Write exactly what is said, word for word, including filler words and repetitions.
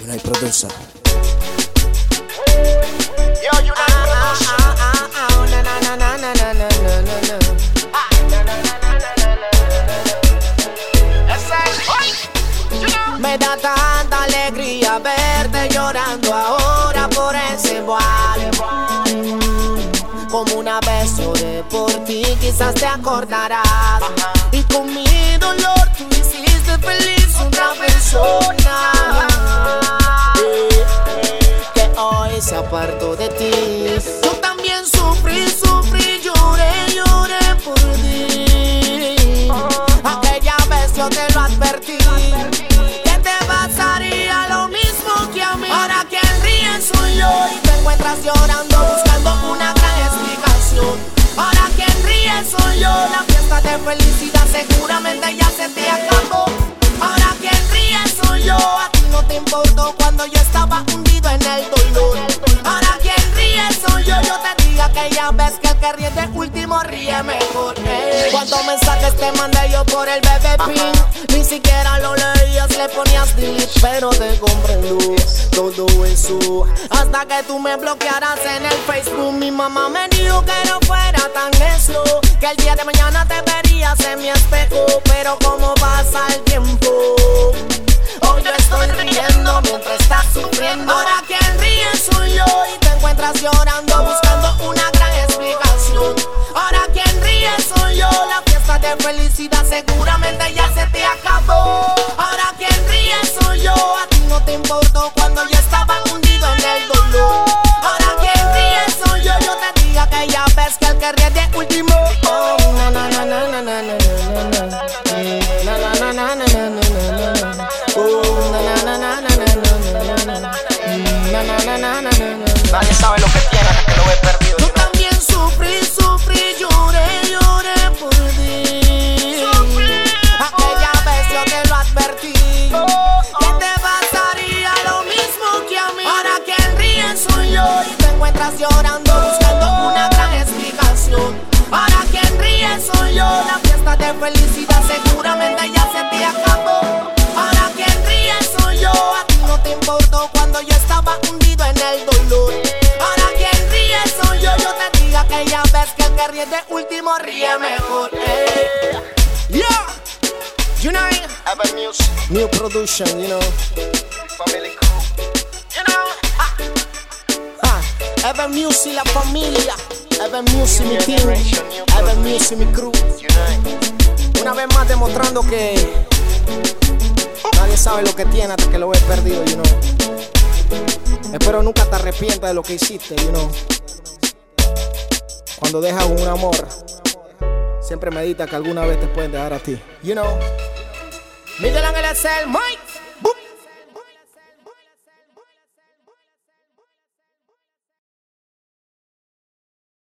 Junai Producer. Yo, Junai Producer. Me da tanta alegría verte llorando ahora por ese boal. Como una vez lloré por ti, quizás te acordarás. Y con mi dolor tú hiciste feliz una persona que hoy se apartó de ti. Yo también sufrí, sufrí, lloré, lloré por ti. Aquella vez yo te lo advertí, que te pasaría lo mismo que a mí. Ahora quien ríe soy yo y te encuentras llorando buscando una gran explicación. Ahora quien ríe soy yo, la fiesta de felicidad seguramente ya se te acabó. Ahora quien ríe soy yo, a ti no te importó cuando yo estaba hundido en el dolor. Ahora quien ríe soy yo, yo te dije aquella vez que el que ríe de último ríe mejor. eh. Cuántos mensajes te mandé yo por el bebé pin, ni siquiera lo leías, le ponías delete, pero te comprendo todo eso. Hasta que tú me bloquearas en el Facebook, mi mamá me dijo que no fuera tan necio, que el día de mañana te verías en mi espejo. Pero como pasa el tiempo, hoy yo estoy riendo mientras estás sufriendo. Ahora quien ríe soy yo y te encuentras llorando buscando una gran explicación. Ahora quien ríe soy yo, la fiesta de felicidad seguramente ya se te acabó. Ahora quien ríe soy yo, a ti no te importó cuando yo estaba hundido en el dolor. Ahora quien ríe soy yo, yo te dije aquella vez que el que ríe de último. Oh, na na na na na na na na na. Na na na na na na na na. Oh, na na na na na na na na. Na na na na na na. Nadie sabe lo que tiene hasta que lo ve perdido. Yo también sufrí, sufrí, lloré, lloré por ti. Aquella vez yo te lo advertí, que te pasaría lo mismo que a mí. Ahora quien ríe soy yo y te encuentras llorando buscando una gran explicación. Ahora quien ríe soy yo, la fiesta de felicidad seguramente ya se te acabó. Ahora quien ríe soy yo, a ti no te importó cuando yo estaba hundido en el dolor. Ahora quien ríe soy yo, yo te dije aquella vez que el que ríe de último ríe mejor. eh. Yeah, Junai, Evan Music, new production, you know. Family Crew. You know, ah. Ah, Evan Music, la familia. Evan Music, mi team. Evan Music, mi crew. Junai. Una vez más demostrando que nadie sabe lo que tiene hasta que lo ves perdido, you know. Espero nunca te arrepientas de lo que hiciste, you know. Cuando dejas un amor, siempre medita que alguna vez te pueden dejar a ti, you know. Miguel Ángel es el Mike.